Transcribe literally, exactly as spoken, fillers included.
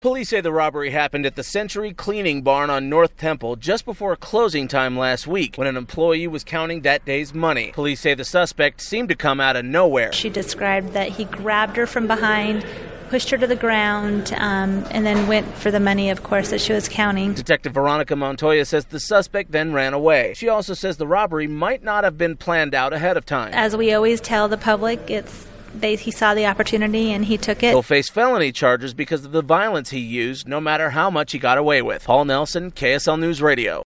Police say the robbery happened at the Century Cleaning Barn on North Temple just before closing time last week when an employee was counting that day's money. Police say the suspect seemed to come out of nowhere. She described that he grabbed her from behind, pushed her to the ground, um, and then went for the money, of course, that she was counting. Detective Veronica Montoya says the suspect then ran away. She also says the robbery might not have been planned out ahead of time. As we always tell the public, it's They, he saw the opportunity and he took it. He'll face felony charges because of the violence he used, no matter how much he got away with. Paul Nelson, K S L News Radio.